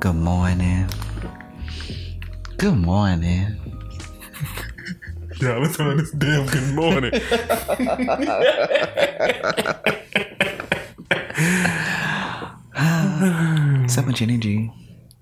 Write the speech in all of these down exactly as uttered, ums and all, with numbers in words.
Good morning. Good morning. Yeah, let's on this damn good morning. So much energy.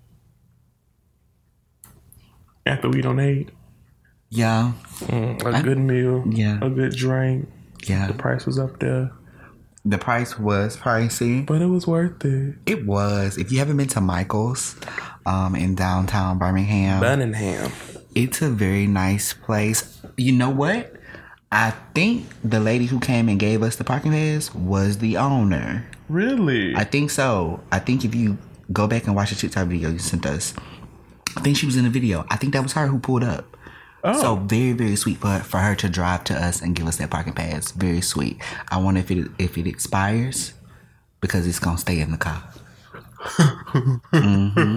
After we don't eat. Yeah. Mm, a I, good meal. Yeah. A good drink. Yeah. The price was up there. The price was pricey. But it was worth it. It was. If you haven't been to Michael's um, in downtown Birmingham. Birmingham. It's a very nice place. You know what? I think the lady who came and gave us the parking pass was the owner. Really? I think so. I think if you go back and watch the TikTok video you sent us, I think she was in the video. I think that was her who pulled up. Oh. So very, very sweet for her, for her to drive to us and give us that parking pass. Very sweet. I wonder if it if it expires because it's gonna stay in the car. mm-hmm.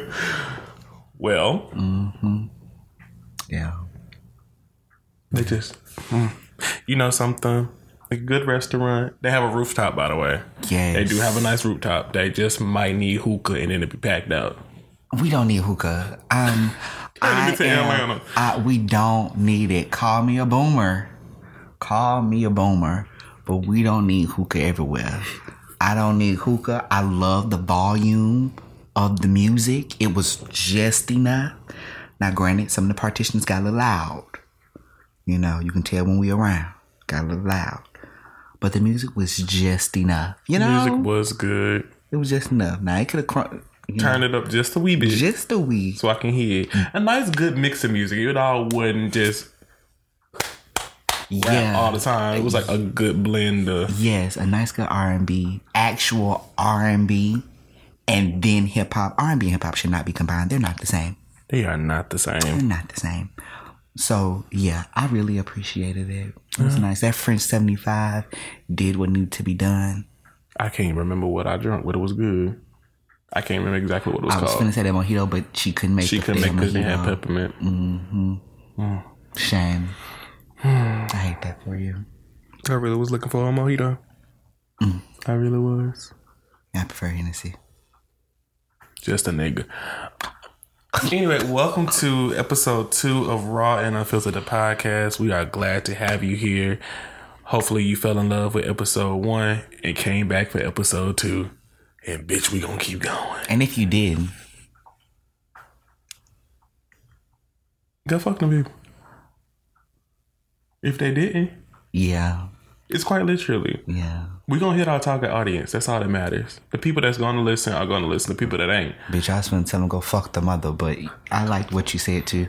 Well. Mm-hmm. Yeah. They just, mm, you know something. A good restaurant. They have a rooftop, by the way. Yes. They do have a nice rooftop. They just might need hookah and then it be packed out. We don't need hookah. Um, I am, I, we don't need it. Call me a boomer. Call me a boomer. But we don't need hookah everywhere. I don't need hookah. I love the volume of the music. It was just enough. Now, granted, some of the partitions got a little loud. You know, you can tell when we around. Got a little loud. But the music was just enough. You know? Music was good. It was just enough. Now, it could have... Cr- Turn know, it up just a wee bit. Just a wee. So I can hear it. A nice, good mix of music. It all wasn't just yeah. rap all the time. It was like a good blend of... Yes, a nice, good R and B. Actual R and B. And then hip-hop. R and B and hip-hop should not be combined. They're not the same. They are not the same. They're not the same. So, yeah, I really appreciated it. It was uh-huh. nice. That French seventy-five did what needed to be done. I can't remember what I drank, but it was good. I can't remember exactly what it was I called. I was going to say that mojito, but she couldn't make She couldn't make because it had peppermint. Mm-hmm. Mm. Shame. I hate that for you. I really was looking for a mojito. Mm. I really was. I prefer Hennessy. Just a nigga. Anyway, welcome to episode two of Raw and Unfiltered, the podcast. We are glad to have you here. Hopefully you fell in love with episode one and came back for episode two. And bitch, we gonna keep going. And if you did, go fuck them people. If they didn't, yeah, it's quite literally. Yeah, we gonna hit our target audience. That's all that matters. The people that's gonna listen are gonna listen. The people that ain't, bitch, I was gonna tell them go fuck the mother, but I liked what you said too.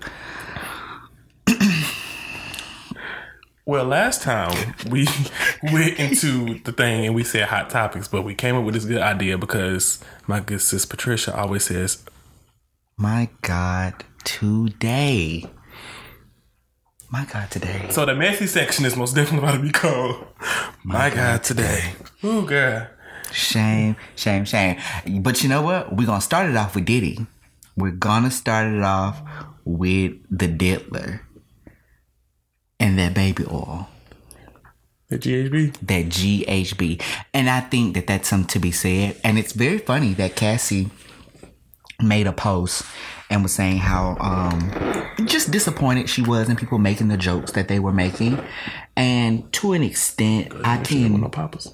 Well, last time we went into the thing and we said hot topics, but we came up with this good idea because my good sis Patricia always says, my God, today. My God, today. So the messy section is most definitely about to be called My, my God, God, today. today. Ooh, girl. Shame, shame, shame. But you know what? We're going to start it off with Diddy. We're going to start it off with the Diddler. And that baby oil. That G H B? That G H B. And I think that that's something to be said. And it's very funny that Cassie made a post and was saying how um, just disappointed she was in people making the jokes that they were making. And to an extent, Good, I can... No papas.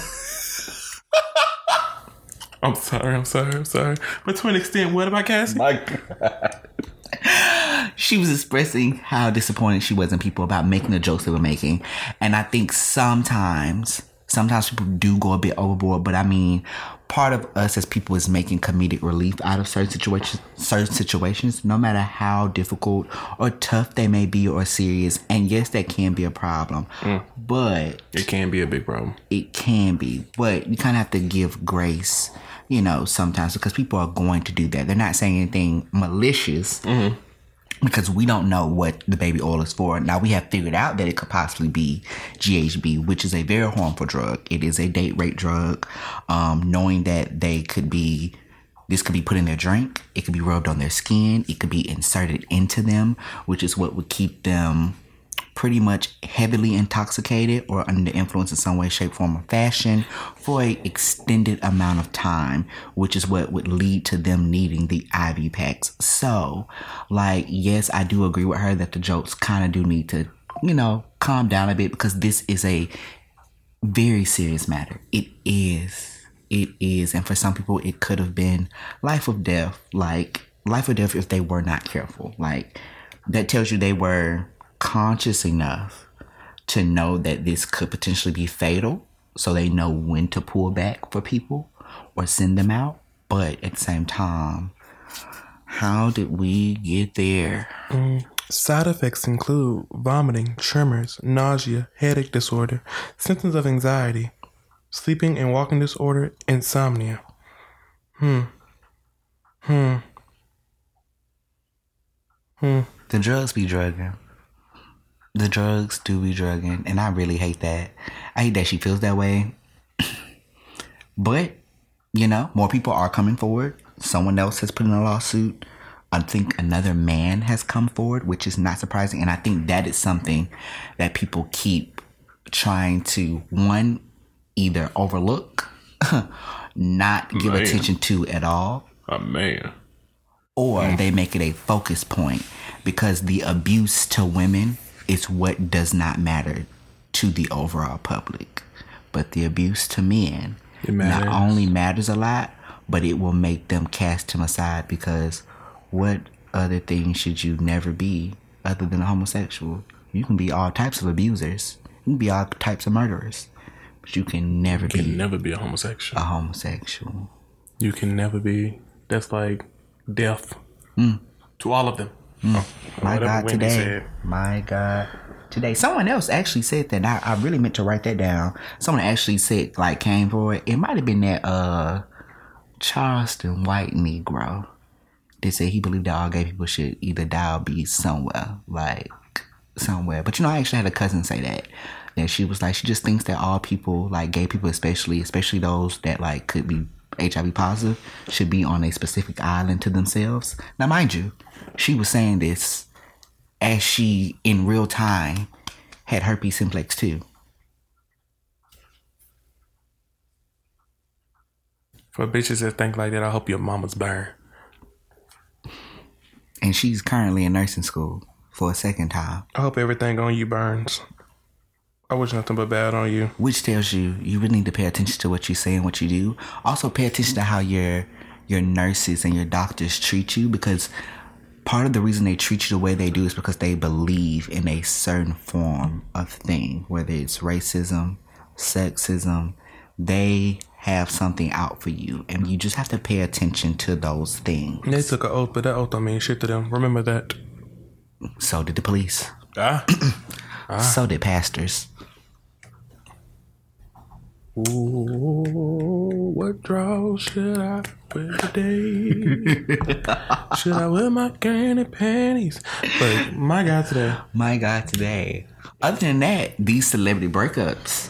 I'm sorry, I'm sorry, I'm sorry. But to an extent, what about Cassie? My God. She was expressing how disappointed she was in people about making the jokes they were making. And I think sometimes, sometimes people do go a bit overboard. But I mean, part of us as people is making comedic relief out of certain situations, certain situations, no matter how difficult or tough they may be or serious. And yes, that can be a problem. Mm. But it can be a big problem. It can be. But you kind of have to give grace, you know, sometimes because people are going to do that. They're not saying anything malicious. Mm-hmm. Because we don't know what the baby oil is for. Now, we have figured out that it could possibly be G H B, which is a very harmful drug. It is a date rape drug. Um, knowing that they could be, this could be put in their drink. It could be rubbed on their skin. It could be inserted into them, which is what would keep them pretty much heavily intoxicated or under the influence in some way, shape, form, or fashion for an extended amount of time, which is what would lead to them needing the I V packs. So, like, yes, I do agree with her that the jokes kind of do need to, you know, calm down a bit, because this is a very serious matter. It is. It is. And for some people, it could have been life or death. Like, life or death if they were not careful. Like, that tells you they were conscious enough to know that this could potentially be fatal, so they know when to pull back for people or send them out. But at the same time, how did we get there? Mm. Side effects include vomiting, tremors, nausea, headache disorder, symptoms of anxiety, sleeping and walking disorder, insomnia. Hmm. Hmm. Hmm. The drugs be drugging. The drugs do be drugging, and I really hate that. I hate that she feels that way. But, you know, more people are coming forward. Someone else has put in a lawsuit. I think another man has come forward, which is not surprising. And I think that is something that people keep trying to, one, either overlook, not give man. attention to at all. A man. Or mm. they make it a focus point, because the abuse to women is what does not matter to the overall public. But the abuse to men not only matters a lot, but it will make them cast him aside, because what other thing should you never be other than a homosexual? You can be all types of abusers. You can be all types of murderers. But you can never you can be... can never be a homosexual. A homosexual. You can never be... That's like death. Mm. To all of them. Mm. Oh, My God, Wendy today. Said. My God. Today. Someone else actually said that. I, I really meant to write that down. Someone actually said, like, came for it. It might have been that uh, Charleston white Negro. They said he believed that all gay people should either die or be somewhere, like somewhere. But you know, I actually had a cousin say that. That she was like, she just thinks that all people, like gay people especially, especially those that like could be H I V positive, should be on a specific island to themselves. Now, mind you, she was saying this as she, in real time, had herpes simplex too. For bitches that think like that, I hope your mama's burned. And she's currently in nursing school for a second time. I hope everything on you burns. I wish nothing but bad on you. Which tells you you really need to pay attention to what you say and what you do. Also, pay attention to how your your nurses and your doctors treat you, because part of the reason they treat you the way they do is because they believe in a certain form of thing, whether it's racism, sexism. They have something out for you, and you just have to pay attention to those things. They took an oath, but that oath don't mean shit to them. Remember that. So did the police. Ah. ah. So did pastors. Ooh, what draws should I wear today? Should I wear my granny panties? But my God today. My God today. Other than that, these celebrity breakups.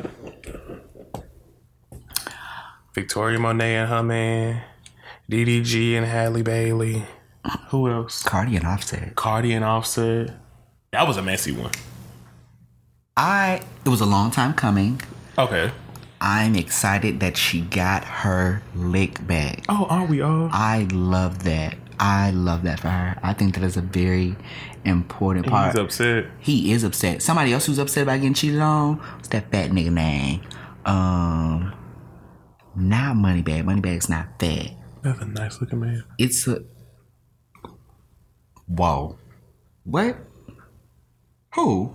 Victoria Monet and her man, D D G and Halle Bailey. Who else? Cardi and Offset. Cardi and Offset. That was a messy one. I. It was a long time coming. Okay. I'm excited that she got her lick back. Oh, aren't we all? I love that. I love that for her. I think that is a very important part. He's upset. He is upset. Somebody else who's upset about getting cheated on? What's that fat nigga name? Um... Not Moneybag. Moneybag's not fat. That's a nice looking man. It's a... Whoa. What? Who?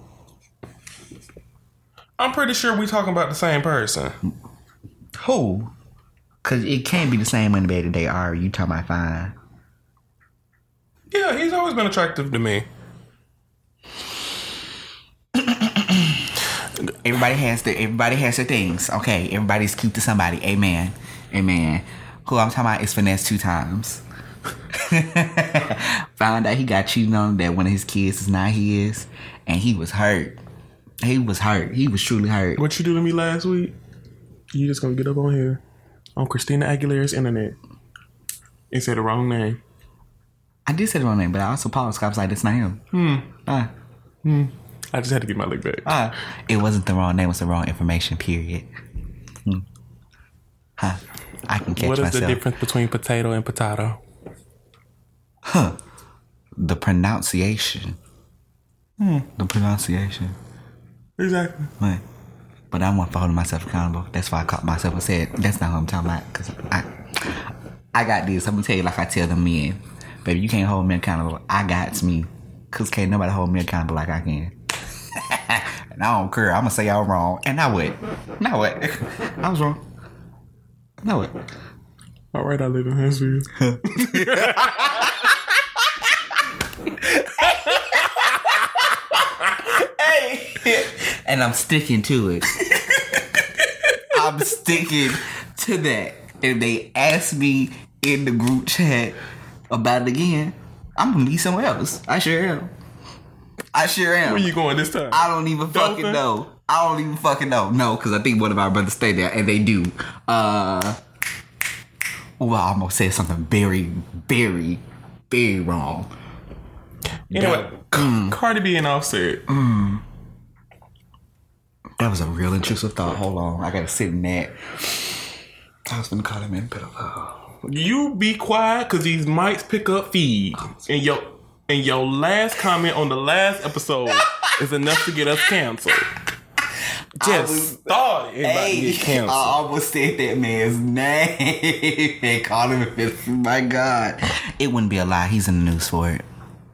I'm pretty sure we talking about the same person. Who? Because it can't be the same Moneybag that they are. You talking about fine. Yeah, he's always been attractive to me. Everybody has their everybody has their things. Okay, everybody's cute to somebody. Amen. Amen. Who I'm talking about is Finesse two times. Found out he got cheated on, that one of his kids is not his, and he was hurt. He was hurt. He was truly hurt. What you do to me last week? You just gonna get up on here on Christina Aguilera's internet and say the wrong name. I did say the wrong name, but I also paused. I was like, that's not him. Hmm. Uh. Hmm. I just had to get my lick back. Uh, it wasn't the wrong name. It was the wrong information, period. Hmm. Huh. I can catch myself. What is myself. The difference between potato and potato? Huh. The pronunciation. Hmm. The pronunciation. Exactly. Right. But I'm one for holding myself accountable. That's why I caught myself and said, that's not what I'm talking about. Because I, I got this. I'm going to tell you like I tell the men. Baby, you can't hold me accountable. I got me. Because can't nobody hold me accountable like I can. And I don't care. I'm going to say I'm wrong. And now what? Now what? I was wrong. Now what? All right, I live in hands for you. Hey. And I'm sticking to it. I'm sticking to that. If they ask me in the group chat about it again, I'm going to be somewhere else. I sure am. I sure am. Where you going this time? I don't even Dolphin? fucking know. I don't even fucking know. No, because I think one of our brothers stay there, and they do. Uh, well, I almost said something very, very, very wrong. Anyway, mm. Cardi B and Offset. Mm. That was a real intrusive thought. Hold on. I got to sit in that. I was going to call him in, but... Uh, you be quiet, because these mics pick up feed. And your, and your last comment on the last episode is enough to get us canceled. Just was, thought it about to get canceled. I almost said that man's name and called him a my God. It wouldn't be a lie. He's in the news for it.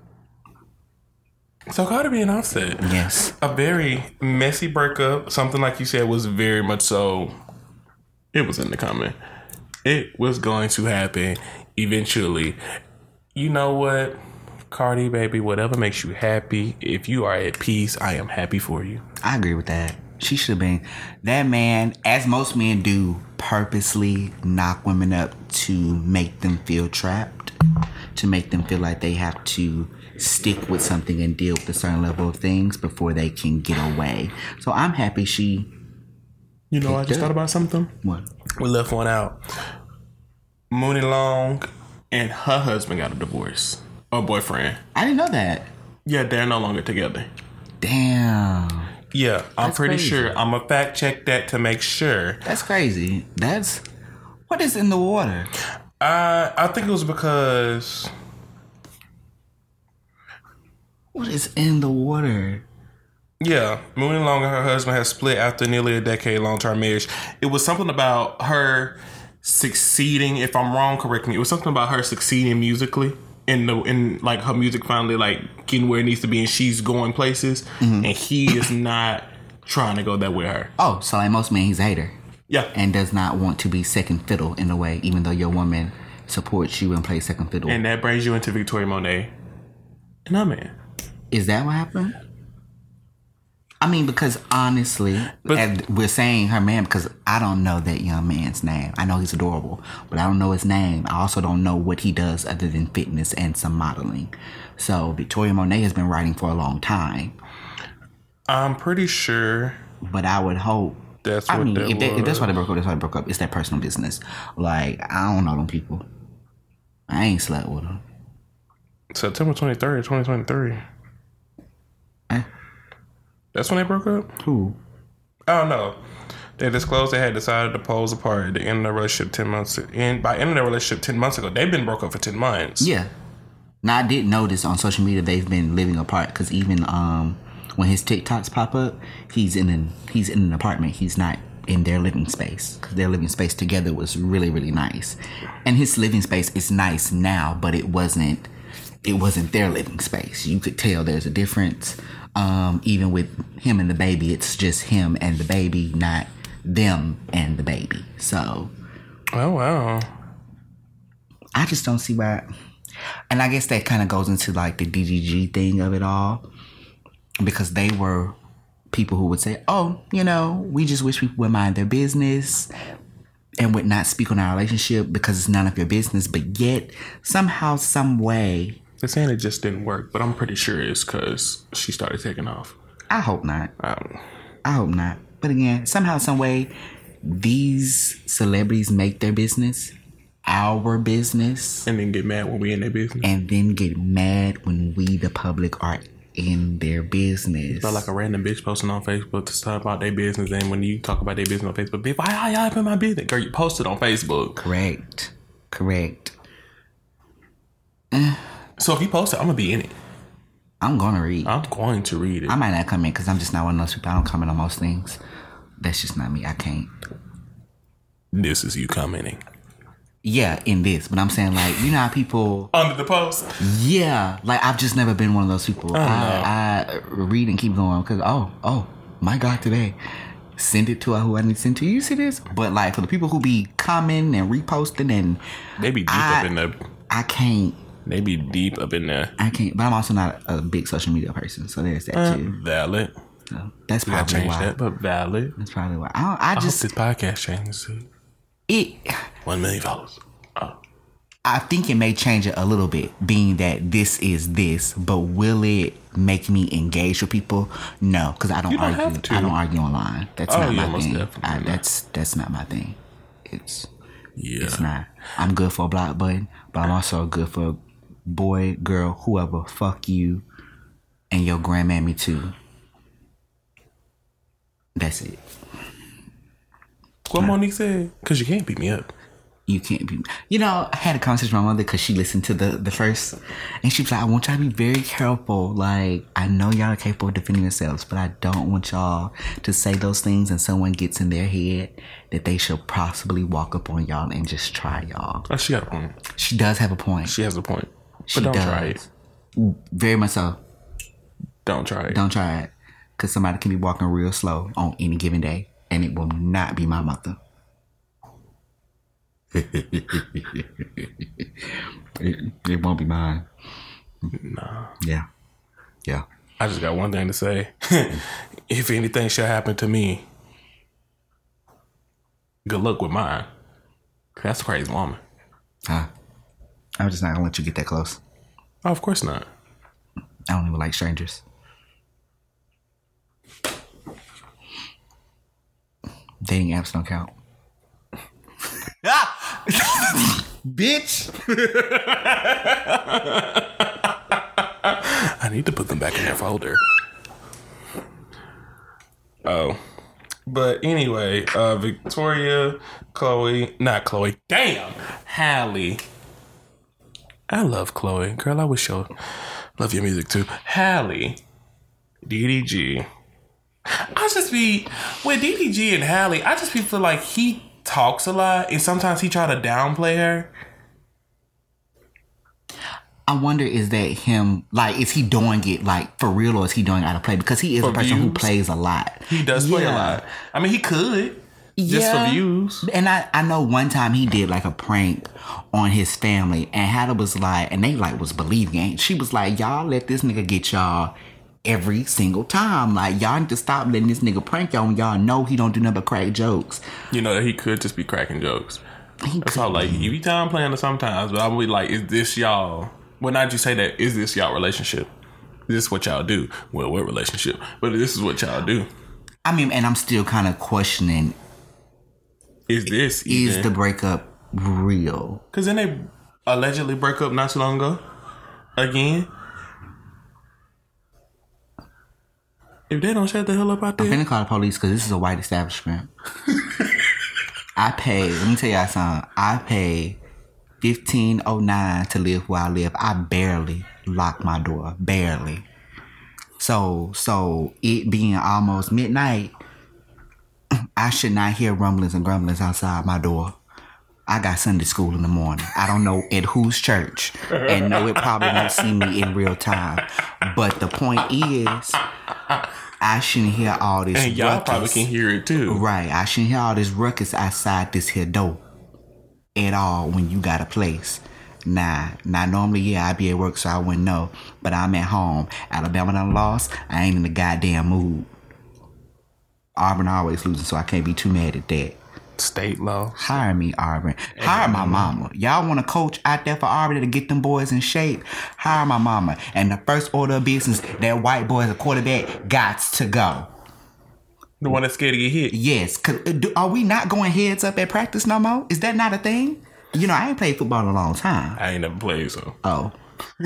So Cardi B and Offset. Yes. A very messy breakup. Something like you said was very much so. It was in the comment. It was going to happen eventually. You know what? Cardi, baby, whatever makes you happy. If you are at peace, I am happy for you. I agree with that. She should have been. That man, as most men do, purposely knock women up to make them feel trapped, to make them feel like they have to stick with something and deal with a certain level of things before they can get away. So I'm happy she... You know, I just up. thought about something. What? We left one out. Mooney Long and her husband got a divorce. Or boyfriend. I didn't know that. Yeah, they're no longer together. Damn. Yeah, I'm That's pretty crazy. sure. I'm going to fact check that to make sure. That's crazy. That's... What is in the water? Uh, I think it was because... What is in the water? Yeah, Mooney Long and her husband had split after nearly a decade long-term marriage. It was something about her succeeding. If I'm wrong, correct me. It was something about her succeeding musically. In the in like her music finally like getting where it needs to be, and she's going places, mm-hmm. and he is not trying to go that way with her. Oh, so like most men, he's a hater. Yeah, and does not want to be second fiddle in a way, even though your woman supports you and plays second fiddle. And that brings you into Victoria Monet and her man. Is that what happened? I mean, because honestly, but, as we're saying her man because I don't know that young man's name. I know he's adorable, but I don't know his name. I also don't know what he does other than fitness and some modeling. So Victoria Monet has been writing for a long time. I'm pretty sure. But I would hope. That's I what mean, that if, they, was. if that's why they broke up, that's why they broke up. It's their personal business. Like, I don't know them people. I ain't slept with them. September twenty-third, twenty twenty-three. Eh? That's when they broke up? Who? I don't know. They disclosed they had decided to pose apart at the end of their relationship ten months. And by end of their relationship ten months ago, they've been broke up for ten months. Yeah. Now, I did notice on social media they've been living apart because even um, when his TikToks pop up, he's in an he's in an apartment. He's not in their living space because their living space together was really really nice, and his living space is nice now, but it wasn't it wasn't their living space. You could tell there's a difference. Um, even with him and the baby, it's just him and the baby, not them and the baby. So, oh wow, I just don't see why. And I guess that kind of goes into like the D G G thing of it all, because they were people who would say, "Oh, you know, we just wish people would mind their business and would not speak on our relationship because it's none of your business." But yet, somehow, some way. They're saying it just didn't work, but I'm pretty sure it's because she started taking off. I hope not. Um, I hope not. But again, somehow, some way, these celebrities make their business our business. And then get mad when we in their business. And then get mad when we, the public, are in their business. Not like a random bitch posting on Facebook to talk about their business, and when you talk about their business on Facebook, bitch, why y'all up in my business? Girl, you posted on Facebook. Correct. Correct. So if you post it, I'm gonna be in it. I'm gonna read. I'm going to read it. I might not come in because I'm just not one of those people. I don't comment on most things. That's just not me. I can't. This is you commenting. Yeah, in this. But I'm saying, like, you know how people... Under the post? Yeah. Like, I've just never been one of those people. Oh, I, I read and keep going because, oh, oh, my God, today. Send it to who I need to send to. You see this? But, like, for the people who be commenting and reposting and... They be deep I, up in the... I can't... They be deep up in there. I can't... But I'm also not a big social media person, so there's that, uh, too. Valid. So that's You probably change why. that, but valid. That's probably why. I, don't, I I just... hope this podcast changes too. It... One million followers. Oh. I think it may change it a little bit, being that this is this, but will it make me engage with people? No, because I don't, You don't argue. have to. I don't argue online. That's Oh, not yeah, my most thing. definitely I, not. that's that's not my thing. It's Yeah. it's not. I'm good for a block button, but I'm also good for boy, girl, whoever. Fuck you and your grandmammy too. That's it. What Monique said? Because you can't beat me up. You can't be. You know, I had a conversation with my mother because she listened to the, the first, and she was like, I want y'all to be very careful. Like, I know y'all are capable of defending yourselves, but I don't want y'all to say those things and someone gets in their head that they should possibly walk up on y'all and just try y'all. Oh, she got a point. She does have a point. She has a point. But She don't does. try it. Very much so. Don't try it. Don't try it. Because somebody can be walking real slow on any given day, and it will not be my mother. it, it won't be mine. Nah. Yeah. Yeah. I just got one thing to say. If anything should happen to me, good luck with mine. That's a crazy woman. Huh. I'm just not gonna let you get that close. Oh, of course not. I don't even like strangers. Dating apps don't count. Bitch. I need to put them back in their folder. Oh. But anyway, uh, Victoria, Chloe, not Chloe, damn, Halle. I love Chloe. Girl, I wish you love your music too. Halle, D D G. I just be, with D D G and Halle, I just be feel like he talks a lot and sometimes he try to downplay her. I wonder, is that him, like, is he doing it, like, for real, or is he doing it out of play? Because he is For a person who views? plays a lot. He does play a Yeah. lot. I mean, he could. Just Yeah. for views. And I, I know one time he did, like, a prank on his family, and Halle was like, and they, like, was believing it. She was like, y'all let this nigga get y'all every single time. Like, y'all need to stop letting this nigga prank y'all when y'all know he don't do nothing but crack jokes. You know that he could just be cracking jokes. He That's could all. Like, be. you be time playing it sometimes, but I would be like, is this y'all? Well, not you say that. Is this y'all relationship? Is this what y'all do? Well, what relationship? But this is what y'all do. I mean, and I'm still kind of questioning, Is this is even? the breakup real? Because then they allegedly break up not too long ago. Again. If they don't shut the hell up out I'm there. finna call the police because this is a white establishment. I pay, let me tell y'all something. I pay fifteen oh nine to live where I live. I barely lock my door. Barely. So, so it being almost midnight, I should not hear rumblings and grumblings outside my door. I got Sunday school in the morning. I don't know at whose church. And no, it probably won't see me in real time. But the point is, I shouldn't hear all this And y'all ruckus. probably can hear it too. Right. I shouldn't hear all this ruckus outside this here door at all when you got a place. Nah, nah, normally, yeah, I'd be at work, so I wouldn't know. But I'm at home. Alabama done lost. I ain't in the goddamn mood. Auburn always losing, so I can't be too mad at that. State law. Hire me, Auburn. Hire my mama. Y'all want to coach out there for Auburn to get them boys in shape? Hire my mama. And the first order of business, that white boy as a quarterback gots to go. The one that's scared to get hit. Yes. Cause, do, are we not going heads up at practice no more? Is that not a thing? You know, I ain't played football in a long time. I ain't never played, so. Oh. well,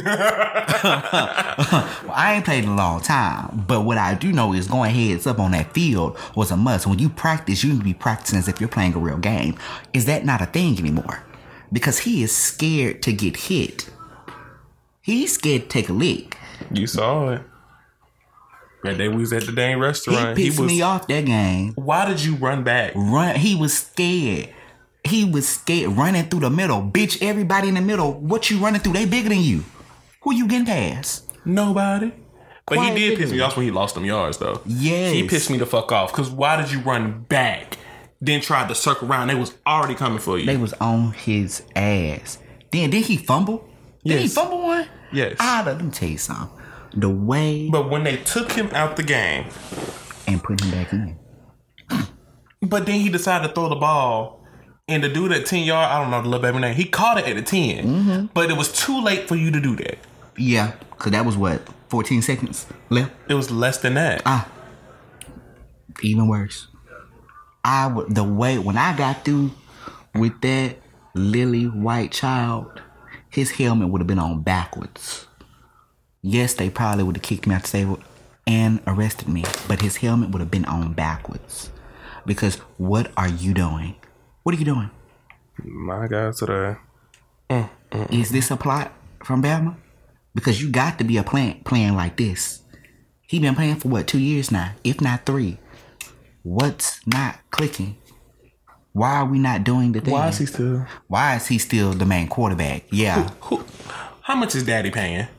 I ain't played in a long time, but what I do know is going heads up on that field was a must. When you practice, you need to be practicing as if you're playing a real game. Is that not a thing anymore? Because he is scared to get hit. He's scared to take a lick. You saw it. That day we was at the dang restaurant. He pissed he was, me off that game. Why did you run back? Run. He was scared. He was scared running through the middle. Bitch, everybody in the middle, what you running through? They bigger than you. Who you getting past? Nobody. But Quiet he did bigger. piss me off when he lost them yards, though. Yes. He pissed me the fuck off. Because why did you run back? Then tried to circle around. They was already coming for you. They was on his ass. Then, did he fumble? Did Yes. he fumble one? Yes. Ah, let me tell you something. The way... But when they took him out the game... And put him back in. But then he decided to throw the ball... And the dude at ten yard, I don't know the little baby name, he caught it at the ten. Mm-hmm. But it was too late for you to do that. Yeah, because that was what? fourteen seconds left? It was less than that. Ah. Even worse. I would, the way, when I got through with that lily white child, his helmet would have been on backwards. Yes, they probably would have kicked me out the stable and arrested me. But his helmet would have been on backwards. Because what are you doing? What are you doing? My God, today. Mm, mm, Is this a plot from Bama? Because you got to be a plant playing like this. He been playing for what, two years now, if not three. What's not clicking? Why are we not doing the thing? Why is he still? Why is he still the main quarterback? Yeah. Who, who, how much is Daddy paying?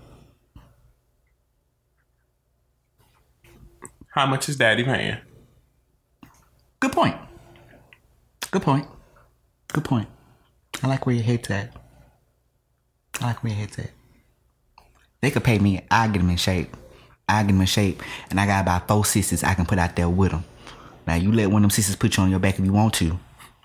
How much is Daddy paying? Good point. Good point. Good point. I like where your head's at. I like where your head's at. They could pay me. I get them in shape. I get them in shape. And I got about four sisters I can put out there with them. Now, you let one of them sisters put you on your back if you want to.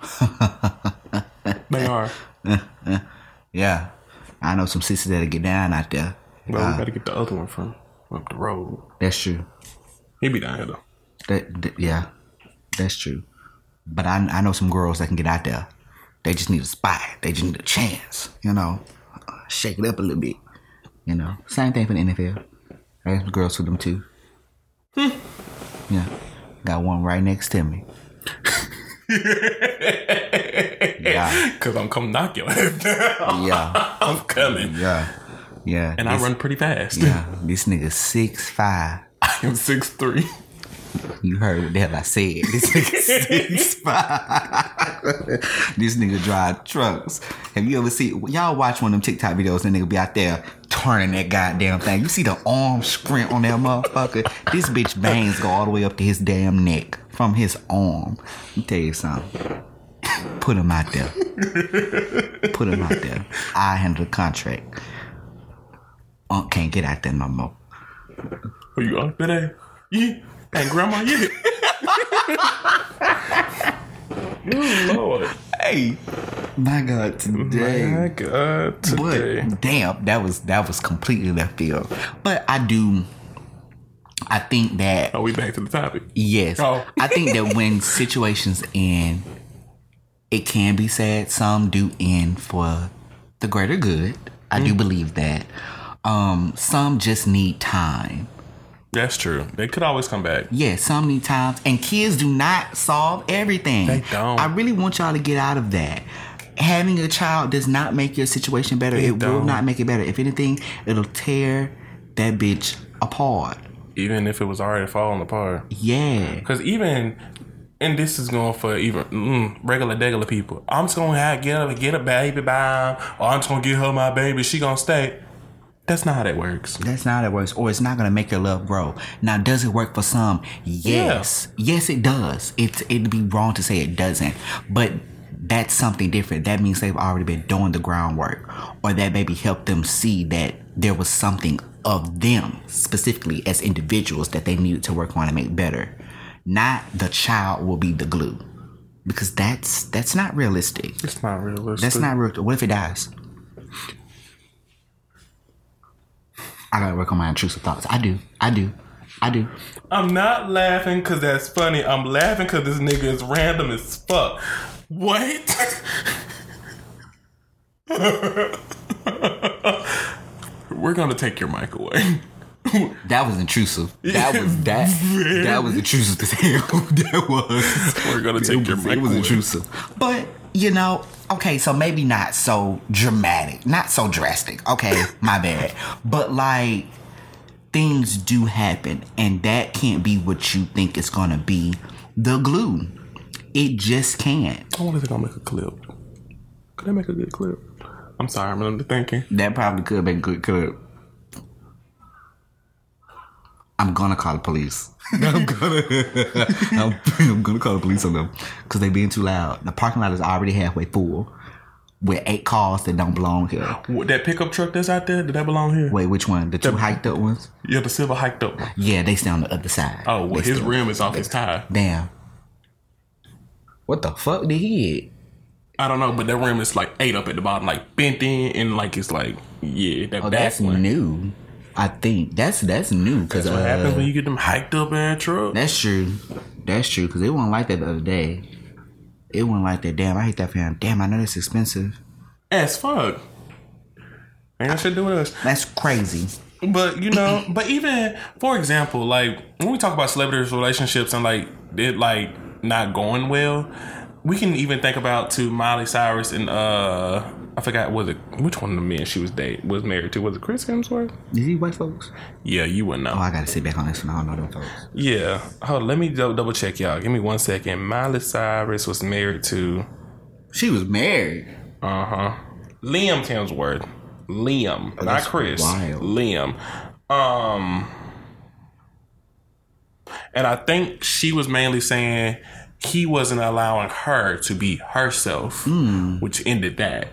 They are. Yeah. I know some sisters that'll get down out there. Well, uh, we gotta get the other one from up the road. That's true. He be down here, though. That, that, yeah. That's true. But I, I know some girls that can get out there. They just need a spot. They just need a chance. You know, shake it up a little bit. You know, same thing for the N F L. I got some girls for them too. Hmm. Yeah, got one right next to me. Yeah, because I'm coming knock your head down. Yeah, I'm coming. Yeah, yeah. And this, I run pretty fast. Yeah, this nigga six five. I am six three. You heard what the hell I said. This nigga six five. This nigga drive trucks. Have you ever seen, y'all watch one of them TikTok videos and nigga be out there turning that goddamn thing. You see the arm sprint on that motherfucker? This bitch bangs go all the way up to his damn neck from his arm. Let me tell you something. Put him out there. Put him out there. I handle the contract. Unc can't get out there no more. Are you up today? Yeah. And grandma, yeah. Oh, Lord. Hey. My God, today. My God, today. But, damn, that was that was completely left field. But I do, I think that. Are we back to the topic? Yes. Oh. I think that when situations end, it can be sad. Some do end for the greater good. I mm. do believe that. Um, some just need time. That's true. They could always come back. Yeah, some need time. And kids do not solve everything. They don't. I really want y'all to get out of that. Having a child does not make your situation better. It It, don't. will not make it better. If anything, it'll tear that bitch apart. Even if it was already falling apart. Yeah. Because even, and this is going for even mm, regular, regular people. I'm just going to have get a, get a baby by, or I'm just going to get her my baby. She going to stay. That's not how that works. That's not how it works. Or it's not going to make your love grow. Now, does it work for some? Yes. Yeah. Yes, it does. It's, it'd be wrong to say it doesn't. But that's something different. That means they've already been doing the groundwork. Or that maybe helped them see that there was something of them, specifically as individuals, that they needed to work on and make better. Not the child will be the glue. Because that's that's not realistic. It's not realistic. That's not real. What if it dies? I gotta work on my intrusive thoughts. I do. I do. I do. I'm not laughing because that's funny. I'm laughing because this nigga is random as fuck. What? we're gonna take your mic away. That was intrusive. That was that. That was intrusive as hell. That was. We're gonna take was, your mic It was away. intrusive, but you know, okay, so maybe not so dramatic, not so drastic. Okay, my bad. But like, things do happen, and that can't be what you think it's gonna be. The glue, it just can't. I wonder if they're gonna make a clip. Could they make a good clip? I'm sorry, I'm under thinking. That probably could make a good clip. I'm gonna call the police. I'm gonna, I'm, I'm gonna call the police on them because they being too loud. The parking lot is already halfway full with eight cars that don't belong here. What, that pickup truck that's out there, did that belong here? Wait, which one? The two the, hiked up ones? Yeah, the silver hiked up one. Yeah, they stay on the other side. Oh, well, they his still, rim is off his tire. Damn. What the fuck did he hit? I don't know, but that rim is like eight up at the bottom, like bent in, and like it's like, yeah, that oh, back that's one. new. I think that's that's new. Cause, that's what uh, happens when you get them hiked up in truck. That's true. That's true because it wasn't like that the other day. It wasn't like that. Damn, I hate that for him. Damn, I know that's expensive. As fuck. Ain't that shit to do with us. That's crazy. But you know, but even for example, like when we talk about celebrities' relationships and like it like not going well, we can even think about to Miley Cyrus and uh I forgot was it which one of the men she was date was married to. Was it Chris Hemsworth? Is he white folks? Yeah, you wouldn't know. Oh, I gotta sit back on this one. I don't know them folks. Yeah. Hold on, let me double check y'all. Give me one second. Miley Cyrus was married to She was married. Uh-huh. Liam Hemsworth. Liam. Oh, not Chris. Wild. Liam. Um And I think she was mainly saying he wasn't allowing her to be herself, mm. which ended that.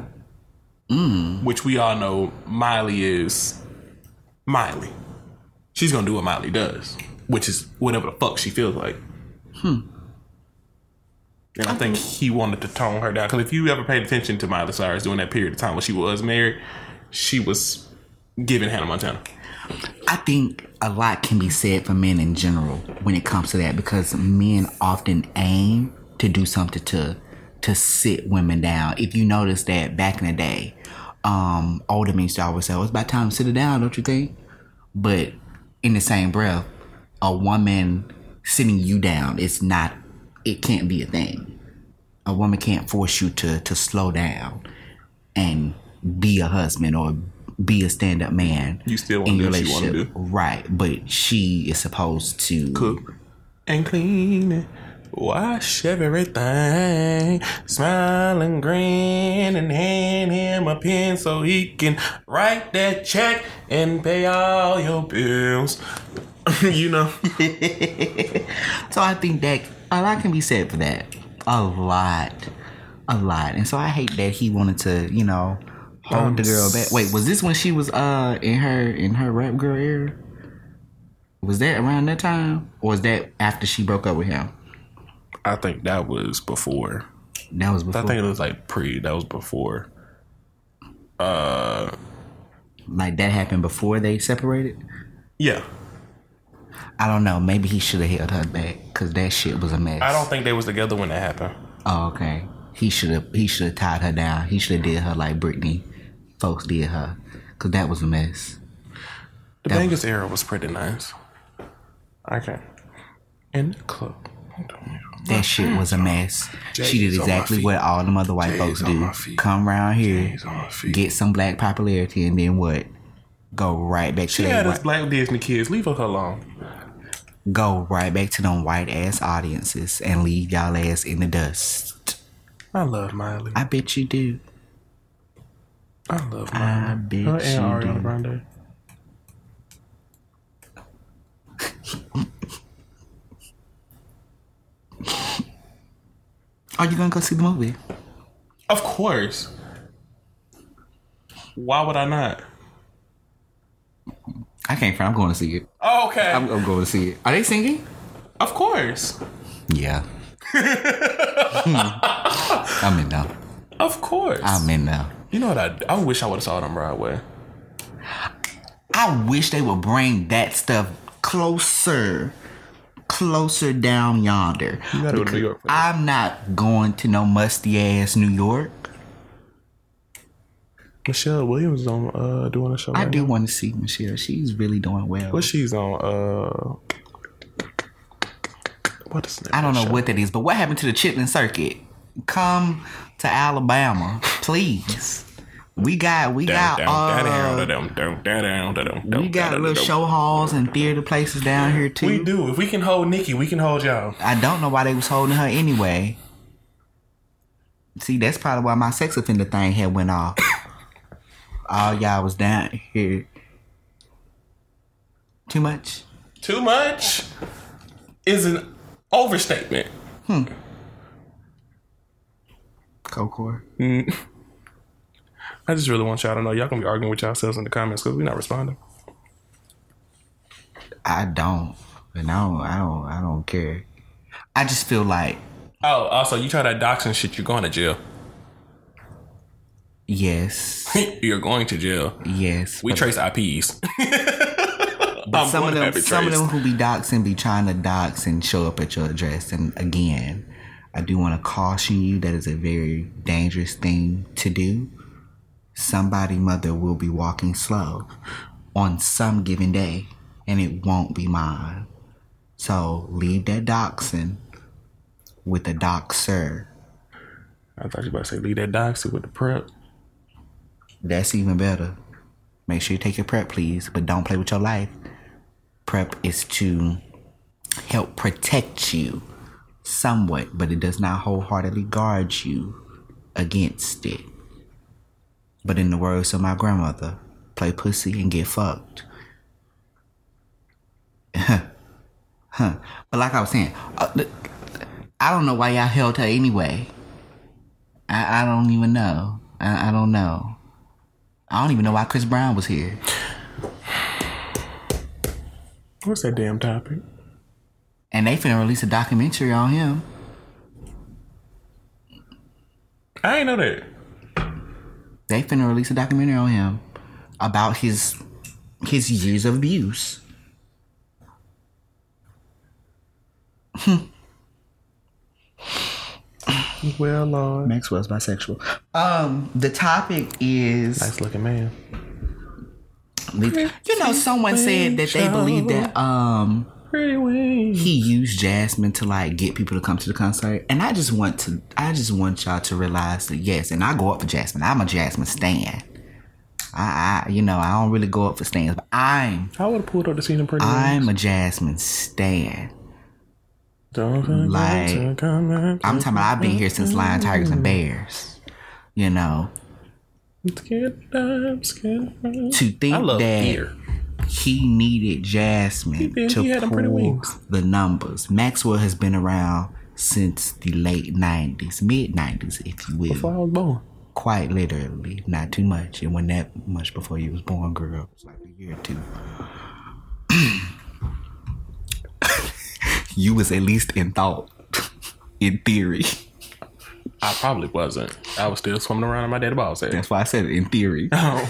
Mm. Which we all know Miley is Miley. She's gonna do what Miley does, which is whatever the fuck she feels like. Hmm. And I think he wanted to tone her down. Because if you ever paid attention to Miley Cyrus during that period of time when she was married, she was giving Hannah Montana. I think a lot can be said for men in general when it comes to that because men often aim to do something to to sit women down. If you notice that back in the day, um, older men used to always say, oh, it's about time to sit her down, don't you think? But in the same breath, a woman sitting you down, it's not, it can't be a thing. A woman can't force you to, to slow down and be a husband or be a stand-up man. You still want to do what you want to do. Right, but she is supposed to cook and clean, wash everything, smile and grin, and hand him a pen so he can write that check and pay all your bills. You know. So I think that a lot can be said for that. A lot. A lot. And so I hate that he wanted to, you know, hold um, the girl back. Wait, was this when she was uh in her in her rap girl era? Was that around that time? Or was that after she broke up with him? I think that was before. That was before. I think it was like pre. That was before. Uh, like that happened before they separated? Yeah. I don't know. Maybe he should have held her back because that shit was a mess. I don't think they was together when that happened. Oh, okay. He should have. He should have tied her down. He should have did her like Britney folks did her, because that was a mess. The that Bangers was, era was pretty nice. Okay. In the club. That shit was a mess. Jay's she did exactly what all them other white Jay's folks do. Come around here, get some black popularity, and then what? Go right back she to had us white, black Disney kids. Leave her alone. Go right back to them white ass audiences and leave y'all ass in the dust. I love Miley. I bet you do. I love Miley. I bet her you and Ariana do. Grande. Are you gonna go see the movie? Of course. Why would I not? I can't. I'm going to see it. Oh, okay. I'm, I'm going to see it. Are they singing? Of course. Yeah. I'm in now. Of course. I'm in now. You know what? I I wish I would have saw it on Broadway. I wish they would bring that stuff closer. Closer down yonder. You gotta go to New York for that. I'm not going to no musty ass New York. Michelle Williams is on uh, doing a show. I right do now. want to see Michelle. She's really doing well. What she's on? Uh, what is that? I don't know show? what that is, but what happened to the Chitlin Circuit? Come to Alabama, please. We got we got uh, we got little show halls and theater places down here too. We do. If we can hold Nikki, we can hold y'all. I don't know why they was holding her anyway. See, that's probably why my sex offender thing had went off. All y'all was down here. Too much? Too much is an overstatement. Hmm. Cocor. Mm. I just really want y'all to know y'all gonna be arguing with yourselves in the comments because we're not responding. I don't. And I don't I don't I don't care. I just feel like Oh, also you try that doxing shit, you're going to jail. Yes. You're going to jail. Yes. We trace I Ps. But some of them some of them who be doxing be trying to dox and show up at your address. And again, I do want to caution you that is a very dangerous thing to do. Somebody mother will be walking slow on some given day, and it won't be mine. So leave that doxing with the doxer. I thought you were about to say leave that doxing with the prep. That's even better. Make sure you take your prep, please, but don't play with your life. Prep is to help protect you somewhat, but it does not wholeheartedly guard you against it. But in the words of my grandmother, play pussy and get fucked. Huh. But like I was saying, uh, I don't know why y'all held her anyway. I, I don't even know. I, I don't know. I don't even know why Chris Brown was here. What's that damn topic? And they finna release a documentary on him. I ain't know that. They finna release a documentary on him about his his years of abuse. Well, Lord. Maxwell's bisexual. Um, the topic is Nice looking man. You know, someone said that they believe that um he used Jasmine to like get people to come to the concert, and I just want to, I just want y'all to realize that yes, and I go up for Jasmine. I'm a Jasmine stan. I, I you know, I don't really go up for stans, but I'm. I would have pulled up to see them pretty. I'm a Jasmine stan. Don't like I'm talking about, I've been here since Lion, Tigers, and Bears. You know. To think that beer. He needed Jasmine he did, to he pull the numbers. Maxwell has been around since the late nineties, mid nineties, if you will. Before I was born. Quite literally, not too much. It wasn't that much before you was born, girl. It was like a year or two. You was at least in thought, in theory. I probably wasn't. I was still swimming around in my daddy ball sack. That's why I said it, in theory. Oh.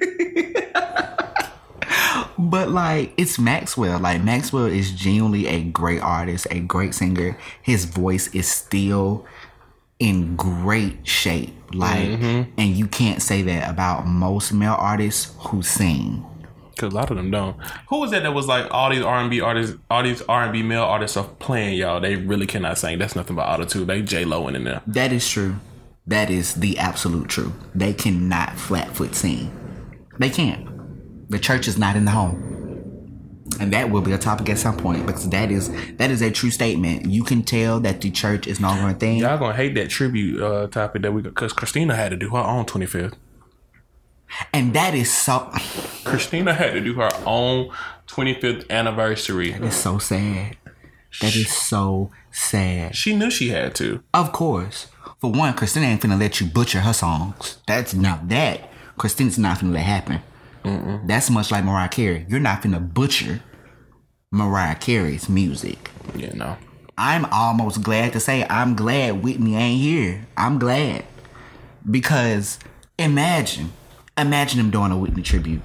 But like, it's Maxwell. Like, Maxwell is genuinely a great artist, a great singer. His voice is still in great shape. Like, mm-hmm. And you can't say that about most male artists who sing. Because a lot of them don't. Who was that that was like, all these R and B artists, all these R and B male artists are playing, y'all. They really cannot sing. That's nothing but auto-tune. They J-Lo in there. That is true. That is the absolute truth. They cannot flat-foot sing. They can't. The church is not in the home. And that will be a topic at some point, because that is that is a true statement. You can tell that the church is not going to think. Y'all going to hate that tribute uh, topic that we got, because Christina had to do her own twenty-fifth. And that is so... Christina had to do her own twenty-fifth anniversary. That is so sad. That is so sad. She knew she had to. Of course. For one, Christina ain't finna let you butcher her songs. That's not that. Christina's not finna let happen. Mm-mm. That's much like Mariah Carey. You're not finna butcher Mariah Carey's music. Yeah, no. I'm almost glad to say I'm glad Whitney ain't here. I'm glad. Because imagine, imagine them doing a Whitney tribute.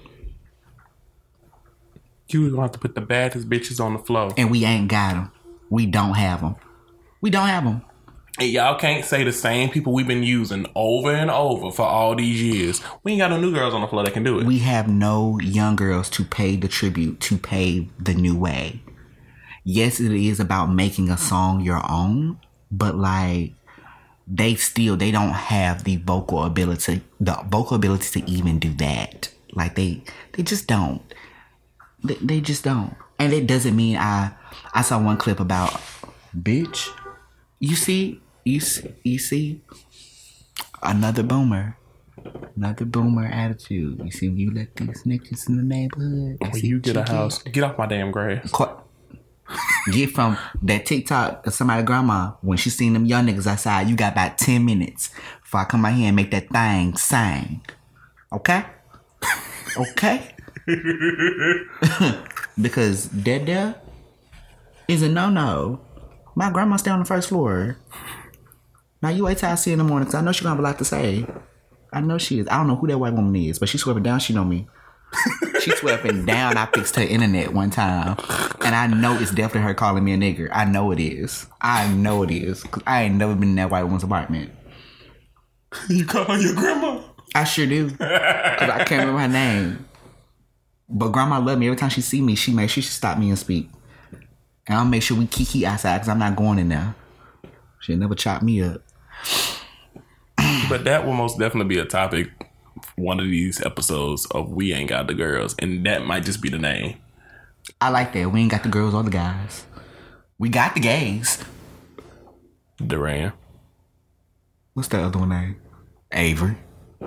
You was going to have to put the baddest bitches on the floor. And we ain't got them. We don't have them. We don't have them. And y'all can't say the same people we've been using over and over for all these years. We ain't got no new girls on the floor that can do it. We have no young girls to pay the tribute, to pay the new way. Yes, it is about making a song your own, but like they still they don't have the vocal ability, the vocal ability to even do that. Like they they just don't. They, they just don't. And it doesn't mean I I saw one clip about bitch. You see. You see, you see, another boomer, another boomer attitude. You see, you let these niggas in the neighborhood. When you get a house, get off my damn grass. Get from that TikTok of somebody's grandma when she seen them young niggas outside. You got about ten minutes before I come out here and make that thing sing. Okay, okay. Because that there is a no no. My grandma stay on the first floor. Now, you wait till I see her in the morning, because I know she's going to have a lot to say. I know she is. I don't know who that white woman is, but she swept down. She know me. She swept down. I fixed her internet one time. And I know it's definitely her calling me a nigger. I know it is. I know it is. Because I ain't never been in that white woman's apartment. You call your grandma? I sure do. Because I can't remember her name. But grandma love me. Every time she see me, she makes sure she stop me and speak. And I'll make sure we kiki outside, because I'm not going in there. She'll never chop me up. But that will most definitely be a topic one of these episodes of We Ain't Got the Girls, and that might just be the name. I like that. We ain't got the girls or the guys. We got the gays. Duran. What's that other one name? Avery.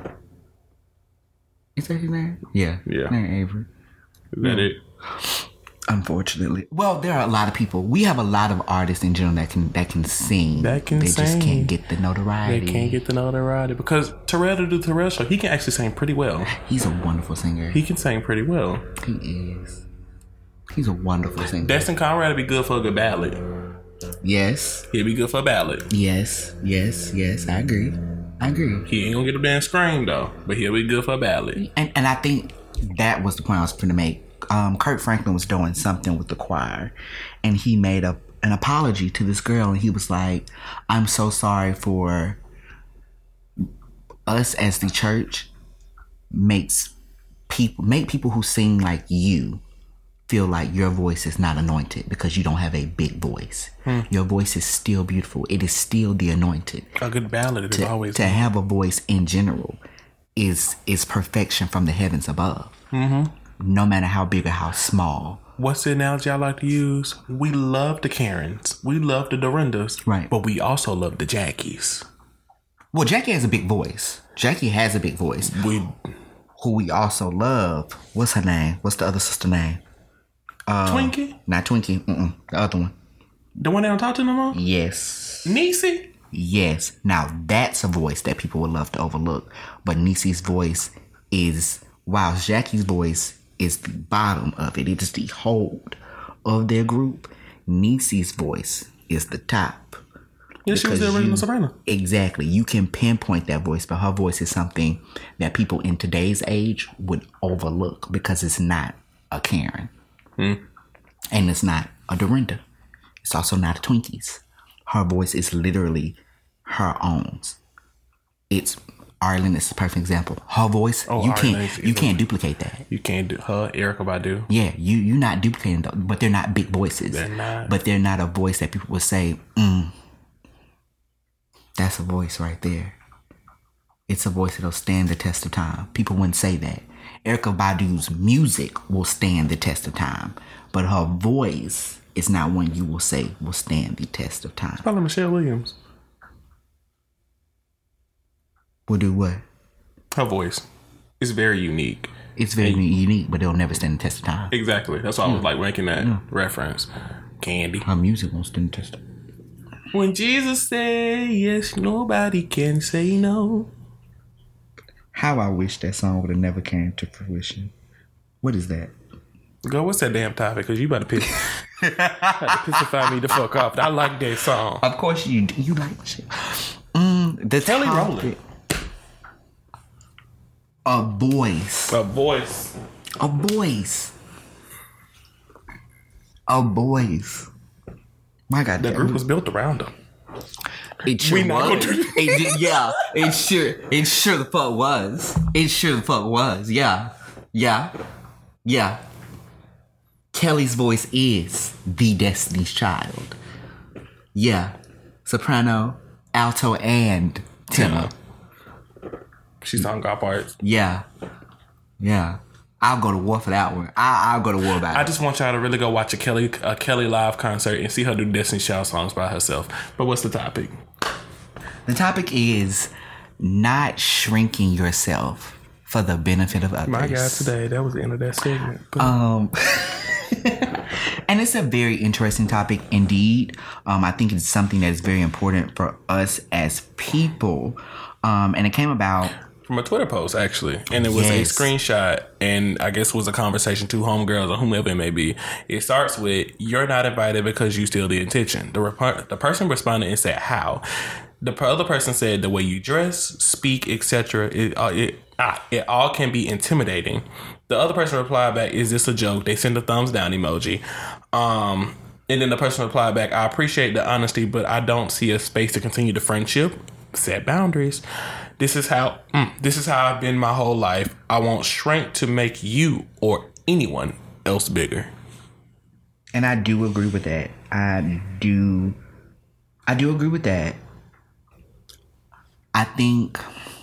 Is that his name? Yeah. Yeah. Name Avery. Is that yeah. it? Unfortunately. Well, there are a lot of people. We have a lot of artists in general that can that can sing. That can they sing. They just can't get the notoriety. They can't get the notoriety. Because Terrell to do Terrell show, he can actually sing pretty well. He's a wonderful singer. He can sing pretty well. He is. He's a wonderful singer. Destin Conrad would be good for a good ballad. Yes. He'd be good for a ballad. Yes. Yes. Yes. I agree. I agree. He ain't gonna get a damn scream though, but he'll be good for a ballad. And and I think that was the point I was trying to make. Um, Kirk Franklin was doing something with the choir, and he made a an apology to this girl, and he was like, "I'm so sorry for us as the church makes people make people who sing like you feel like your voice is not anointed because you don't have a big voice. Hmm. Your voice is still beautiful. It is still the anointed. A good ballad is to, always to have a voice in general is is perfection from the heavens above. Mm-hmm. No matter how big or how small. What's the analogy I like to use? We love the Karens. We love the Dorindas. Right. But we also love the Jackies. Well, Jackie has a big voice. Jackie has a big voice. We, Who we also love. What's her name? What's the other sister name? Uh, Twinkie? Not Twinkie. Mm-mm. The other one. The one that don't talk to no more? Yes. Niecy? Yes. Now, that's a voice that people would love to overlook. But Niecy's voice is, while Jackie's voice is the bottom of it. It is the hold of their group. Niecy's voice is the top. Yeah, she was the original soprano. Exactly. You can pinpoint that voice, but her voice is something that people in today's age would overlook because it's not a Karen. Hmm. And it's not a Dorinda. It's also not a Twinkies. Her voice is literally her own. It's Arlen is a perfect example. Her voice, oh, you Arlen can't you can't duplicate that. You can't do her, Erykah Badu. Yeah, you you're not duplicating them, but they're not big voices. They're not. But they're not a voice that people would say, mm, that's a voice right there. It's a voice that'll stand the test of time. People wouldn't say that. Erykah Badu's music will stand the test of time, but her voice is not one you will say will stand the test of time. It's probably Michelle Williams. Will do what? Her voice is very unique. It's very and, unique, but it'll never stand the test of time. Exactly. That's why yeah. I was like making that yeah. reference. Candy. Her music won't stand the test of time. When Jesus said yes, nobody can say no. How I wish that song would have never came to fruition. What is that? Girl, what's that damn topic? Because you about to piss, about to pissify me the fuck off. I like that song. Of course you do. You like shit. Mm, the Kelly Rowland. A voice. A voice. A voice. A voice. My God. The group was built around them. It sure we not was. gonna do It did, yeah, it sure, it sure the fuck was. It sure the fuck was. Yeah, yeah, yeah. Kelly's voice is the Destiny's Child. Yeah, soprano, alto, and tenor. She's on God parts. Yeah, yeah. I'll go to war for that one. I, I'll go to war about it. I just want y'all to really go watch a Kelly a Kelly live concert and see her do Destiny's Child songs by herself. But what's the topic? The topic is not shrinking yourself for the benefit of others. My God, today that was the end of that segment. But Um, and it's a very interesting topic indeed. Um, I think it's something that is very important for us as people. Um, and it came about from a Twitter post, actually. And it was Yes. a screenshot, and I guess it was a conversation to homegirls or whomever it may be. It starts with, you're not invited because you steal the attention. The, rep- the person responded and said, how? The other person said, the way you dress, speak, et cetera. It, uh, it, ah, it all can be intimidating. The other person replied back, is this a joke? They send a thumbs down emoji. Um, and then the person replied back, I appreciate the honesty, but I don't see a space to continue the friendship. Set boundaries. This is how mm, this is how I've been my whole life. I won't shrink to make you or anyone else bigger. And I do agree with that. I do. I do agree with that. I think.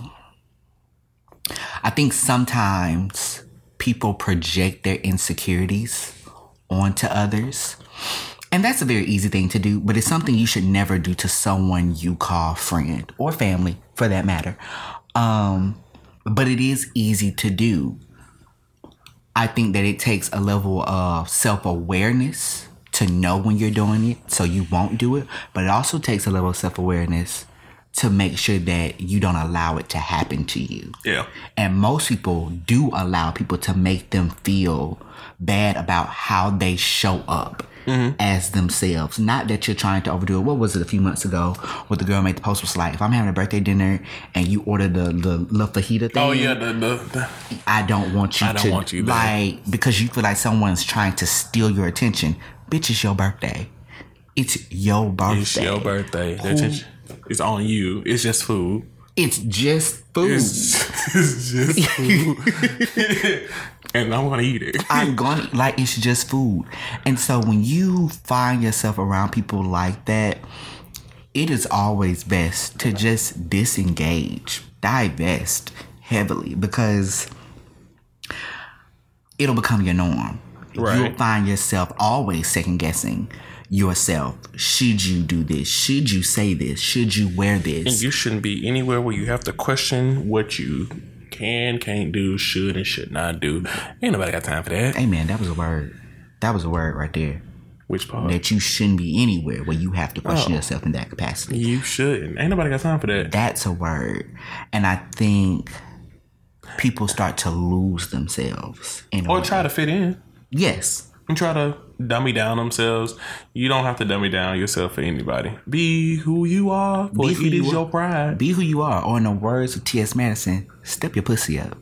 I think sometimes people project their insecurities onto others. And that's a very easy thing to do, but it's something you should never do to someone you call friend or family, for that matter. Um, but it is easy to do. I think that it takes a level of self-awareness to know when you're doing it, so you won't do it. But it also takes a level of self-awareness to make sure that you don't allow it to happen to you. Yeah. And most people do allow people to make them feel bad about how they show up. Mm-hmm. As themselves. Not that you're trying to overdo it. What was it a few months ago where the girl made the post was like, if I'm having a birthday dinner and you order the the La Fajita thing. Oh yeah, the, the, the I don't want you I don't to want you there. like because you feel like someone's trying to steal your attention. Bitch, it's your birthday. It's your birthday. It's your birthday. The attention is on you. It's just food. It's just food. It's, it's just food. And I'm gonna eat it. I'm gonna like it's just food. And so when you find yourself around people like that, it is always best to just disengage, divest heavily, because it'll become your norm. Right. You'll find yourself always second guessing yourself. Should you do this? Should you say this? Should you wear this? And you shouldn't be anywhere where you have to question what you can, can't do, should, and should not do. Ain't nobody got time for that. Hey man, that was a word. That was a word right there. Which part? That you shouldn't be anywhere where you have to question Oh. yourself in that capacity. You shouldn't. Ain't nobody got time for that. That's a word. And I think people start to lose themselves. In a Or way. try to fit in. Yes. And try to dummy down themselves. You don't have to dummy down yourself for anybody. Be who you are, for Be it who you is are. your pride. Be who you are. Or in the words of T S Madison, step your pussy up.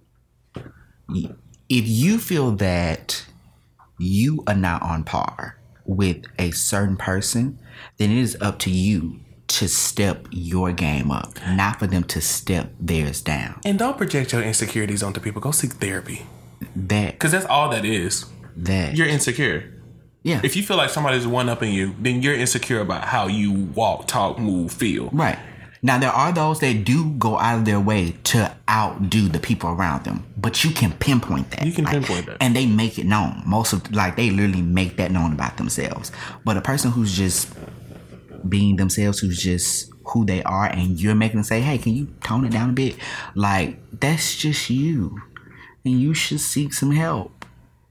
If you feel that you are not on par with a certain person, then it is up to you to step your game up, not for them to step theirs down. And don't project your insecurities onto people. Go seek therapy. That, Because that's all that is. that, You're insecure. yeah. If you feel like somebody's one-upping you, then you're insecure about how you walk, talk, move, feel. Right. Now, there are those that do go out of their way to outdo the people around them, but you can pinpoint that. You can Like, pinpoint that. And they make it known. Most of, like, they literally make that known about themselves. But a person who's just being themselves, who's just who they are, and you're making them say, hey, can you tone it down a bit? Like, that's just you. And you should seek some help.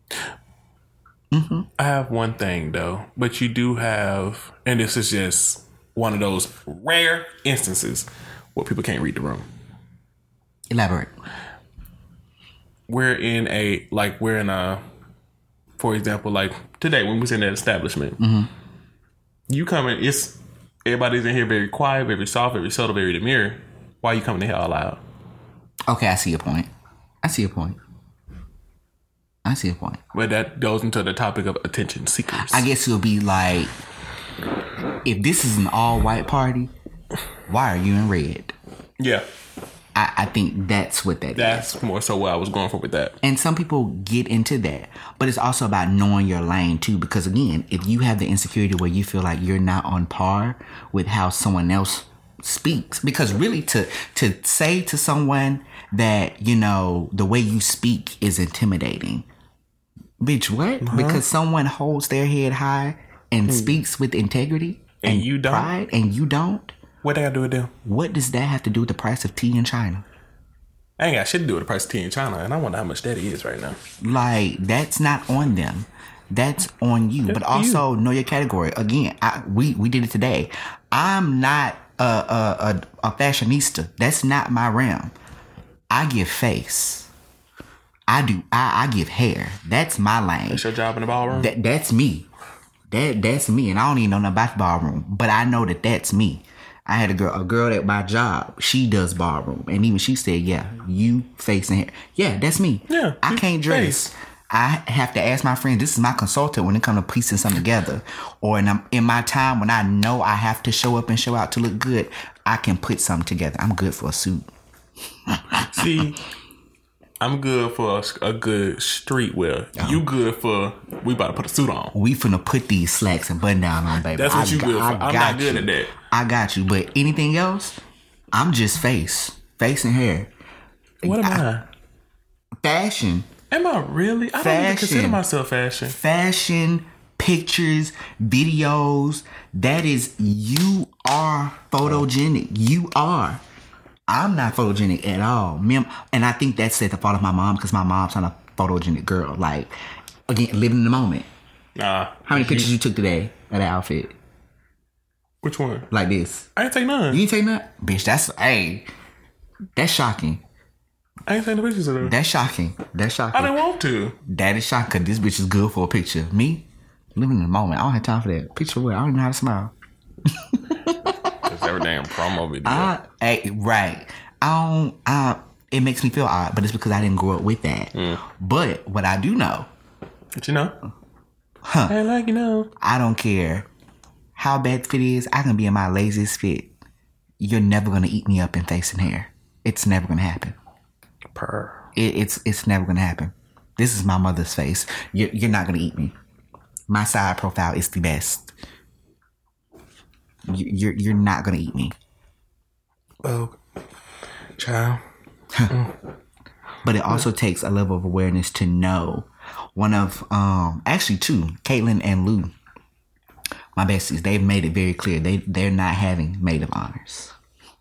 I have one thing, though. But you do have, and this is just one of those rare instances where people can't read the room. Elaborate. We're in a, like, we're in a, for example, like today when we was in that establishment, Mm-hmm. you come in, it's, everybody's in here very quiet, very soft, very subtle, very demure. Why are you coming in here all loud? Okay, I see your point. I see your point. I see your point. But that goes into the topic of attention seekers. I guess it'll be like, if this is an all-white party, Why are you in red? Yeah. I, I think that's what that that's is. more so what I was going for with that. And some people get into that. But it's also about knowing your lane, too. Because, again, if you have the insecurity where you feel like you're not on par with how someone else speaks. Because really, to to say to someone that, you know, the way you speak is intimidating. Bitch, what? Uh-huh. Because someone holds their head high and hmm. speaks with integrity and, and you don't? pride, and you don't? What they got to do with them? What does that have to do with the price of tea in China? I ain't got shit to do with the price of tea in China, and I wonder how much that is right now. Like, that's not on them. That's on you. That's but also, you. know your category. Again, I, we, we did it today. I'm not a, a, a, a fashionista. That's not my realm. I give face. I do. I, I give hair. That's my lane. That's your job in the ballroom? That, that's me. That That's me. And I don't even know nothing about the ballroom. But I know that that's me. I had a girl, a girl at my job. She does ballroom, and even she said, "Yeah, you facing hair. Yeah, that's me. Yeah, I can't dress. Face. I have to ask my friend. This is my consultant when it comes to piecing something together. Or in, a, in my time when I know I have to show up and show out to look good, I can put something together. I'm good for a suit. See, I'm good for a, a good streetwear. Oh. You good for we about to put a suit on. We finna put these slacks and button down on, baby. That's what I, you good I, for. I I'm not good you. at that. I got you, but anything else, I'm just face, face and hair. What am I? I? Fashion. Am I really? I fashion. Don't even consider myself fashion. Fashion, pictures, videos. That is, you are photogenic. You are. I'm not photogenic at all. And I think that's at the fault of my mom, because my mom's not a photogenic girl. Like, again, living in the moment. Nah. How many pictures you took today of that outfit? Which one? Like this. I ain't take none. You ain't take none? Bitch, that's, hey, that's shocking. I ain't taking the pictures of them. That's shocking. That's shocking. I didn't want to. That is shocking, because this bitch is good for a picture. Me, living in the moment. I don't have time for that. Picture what? I don't even know how to smile. It's every damn promo video. I, I, right. I don't, I, it makes me feel odd, but it's because I didn't grow up with that. Mm. But what I do know. What you know? Huh. I like you know. I don't care how bad the fit is. I can be in my laziest fit. You're never going to eat me up in face and hair. It's never going to happen. Purr. It, it's it's never going to happen. This is my mother's face. You're, you're not going to eat me. My side profile is the best. You, you're you're not going to eat me. Oh, child. But it also takes a level of awareness to know. One of, um, actually two, Caitlin and Lou, my besties, they've made it very clear. They, they're not having maid of honors.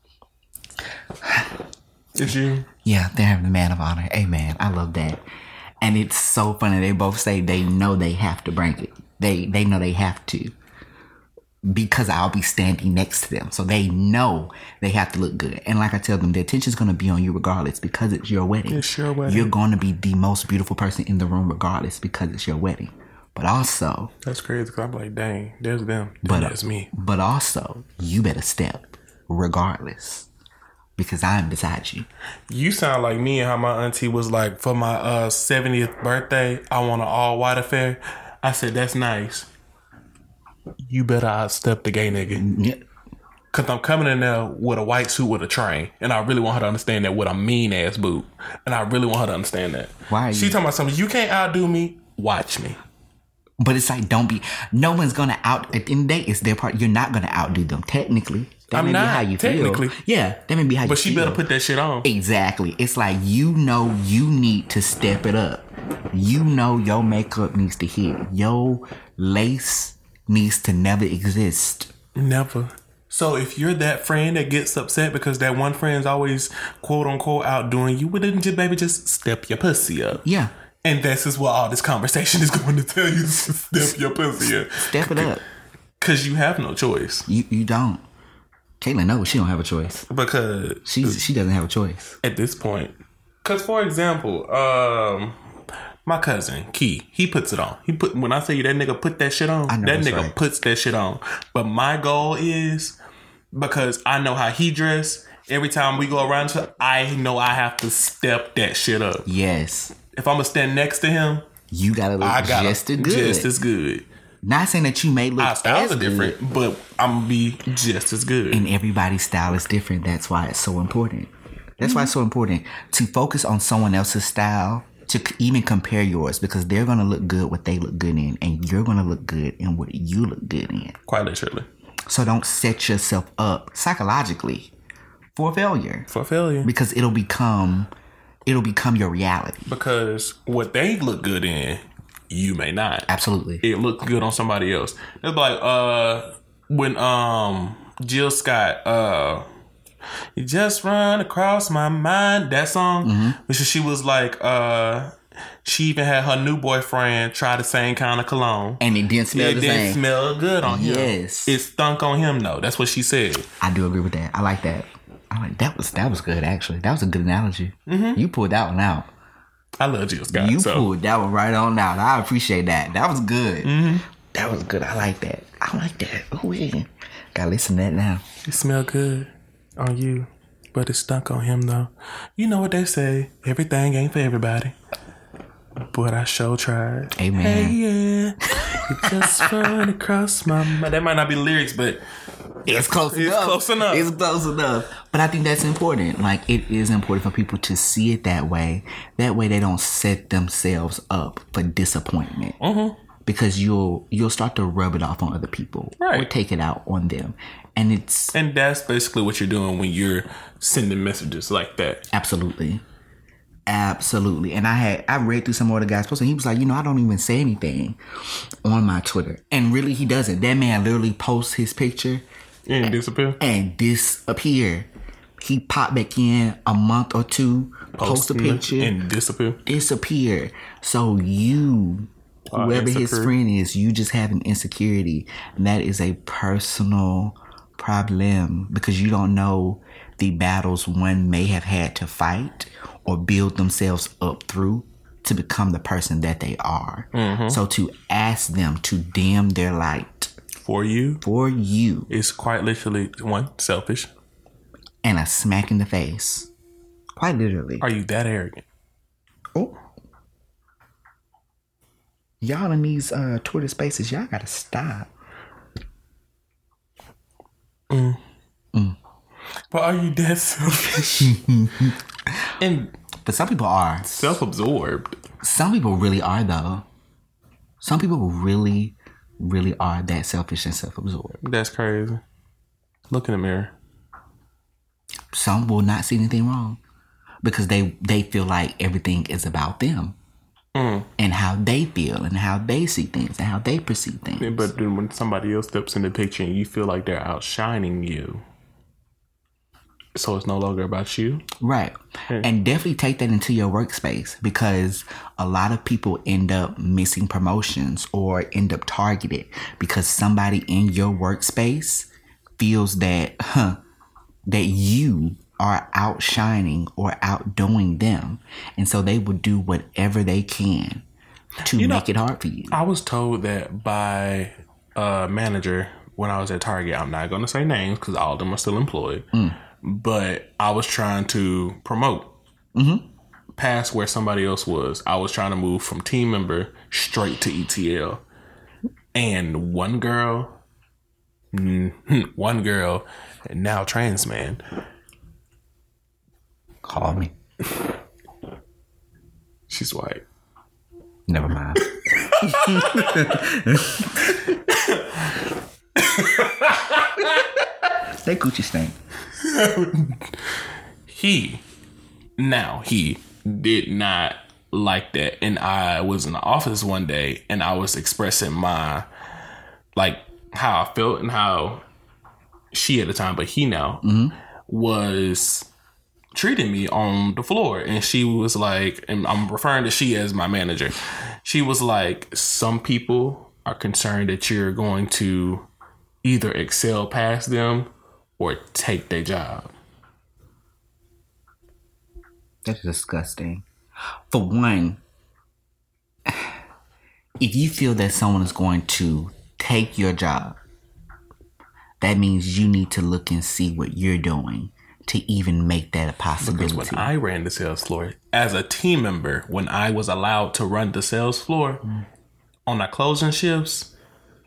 Is you? Yeah, they're having the man of honor. Amen. I love that. And it's so funny. They both say they know they have to bring it. They they know they have to. Because I'll be standing next to them. So they know they have to look good. And like I tell them, the attention's going to be on you regardless, because it's your wedding. It's your wedding. You're going to be the most beautiful person in the room regardless, because it's your wedding. But also... That's crazy, because I'm like, dang, there's them. But that's me. But also, you better step regardless, because I'm beside you. You sound like me and how my auntie was like, for my uh, seventieth birthday, I want an all-white affair. I said, that's nice. You better outstep the gay nigga. Yeah. Cause I'm coming in there with a white suit with a train, and I really want her to understand that with a mean ass boot, and I really want her to understand that. Why? She you... talking about something. You can't outdo me. Watch me. But it's like, don't be. No one's gonna out. At the end of the day, it's their part. You're not gonna outdo them. Technically, that I'm may not. Be how you technically, feel. Yeah, that may be how. But you she feel. better put that shit on. Exactly. It's like, you know, you need to step it up. You know, your makeup needs to hit. Your lace needs to never exist. Never. So if you're that friend that gets upset because that one friend's always quote unquote outdoing you, well, didn't you, baby, just step your pussy up? Yeah. And this is what all this conversation is going to tell you: step your pussy up. Step it up. Because you have no choice. You you don't. Caitlin knows she don't have a choice. Because she's she doesn't have a choice at this point. Because for example, um. my cousin, Key, he puts it on. He put when I say you that nigga put that shit on, that nigga right. puts that shit on. But my goal is, because I know how he dress, every time we go around to, I know I have to step that shit up. Yes. If I'm gonna stand next to him, you gotta look I gotta just as good. Just as good. Not saying that you may look Our styles as are different, good, but I'm gonna be just as good. and everybody's style is different. That's why it's so important. That's mm-hmm. why it's so important to focus on someone else's style, to even compare yours, because they're gonna look good what they look good in, and you're gonna look good in what you look good in. Quite literally. So don't set yourself up psychologically for failure. For failure. Because it'll become it'll become your reality. Because what they look good in, you may not. Absolutely. It looks good on somebody else. It's like uh when um Jill Scott uh You Just Run Across My Mind, that song, mm-hmm. which she was like uh she even had her new boyfriend try the same kind of cologne. And it didn't smell it the same. It didn't same. smell good on him. Yes. It stunk on him, though. That's what she said. I do agree with that. I like that. I like that was that was good, actually. That was a good analogy. Mm-hmm. You pulled that one out. I love Jill Scott. You so. pulled that one right on out. I appreciate that. That was good. Mm-hmm. That was good. I like that. I like that. Ooh, yeah. Gotta listen to that now. It smelled good on you, but it stunk on him, though. You know what they say. Everything ain't for everybody. But I sure tried. Amen. Hey, yeah. You just run across my mind. That might not be lyrics, but it's close it's enough. It's close enough. It's close enough. But I think that's important. Like, it is important for people to see it that way. That way they don't set themselves up for disappointment. Mm-hmm. Because you'll you'll start to rub it off on other people. Right. Or take it out on them. And it's... And that's basically what you're doing when you're sending messages like that. Absolutely. Absolutely. And I had I read through some other guy's posts, and he was like, you know, I don't even say anything on my Twitter. And really, he doesn't. That man literally posts his picture and, and disappear. And disappear. He popped back in a month or two, post, post a picture, and disappear. Disappear. So you, uh, whoever his friend is, you just have an insecurity, and that is a personal problem because you don't know the battles one may have had to fight or build themselves up through to become the person that they are. Mm-hmm. So to ask them to dim their light for you, for you, is quite literally one, selfish, and a smack in the face. Quite literally. Are you that arrogant? Oh, y'all in these uh, Twitter spaces, y'all gotta stop. Mm. Mm. But are you that selfish? And but some people are self-absorbed. Some people really are, though. Some people really, really are that selfish and self-absorbed. That's crazy. Look in the mirror. Some will not see anything wrong because they they feel like everything is about them mm. and how they feel and how they see things and how they perceive things. Yeah, but then when somebody else steps in the picture and you feel like they're outshining you, so it's no longer about you. Right. Yeah. And definitely take that into your workspace because a lot of people end up missing promotions or end up targeted because somebody in your workspace feels that, huh, that you are outshining or outdoing them. And so they will do whatever they can to you make know, it hard for you. I was told that by a manager when I was at Target. I'm not going to say names because all of them are still employed. Mm. But I was trying to promote mm-hmm. past where somebody else was. I was trying to move from team member straight to E T L. And one girl, one girl, and now trans man, call me. She's white. Never mind. They Gucci stink. he now he did not like that, and I was in the office one day and I was expressing my like how I felt and how she at the time, but he now mm-hmm. was treating me on the floor, and she was like, and I'm referring to she as my manager, she was like, some people are concerned that you're going to either excel past them or take their job. That's disgusting. For one, if you feel that someone is going to take your job, that means you need to look and see what you're doing to even make that a possibility. Because when I ran the sales floor, as a team member, when I was allowed to run the sales floor mm. on our closing shifts,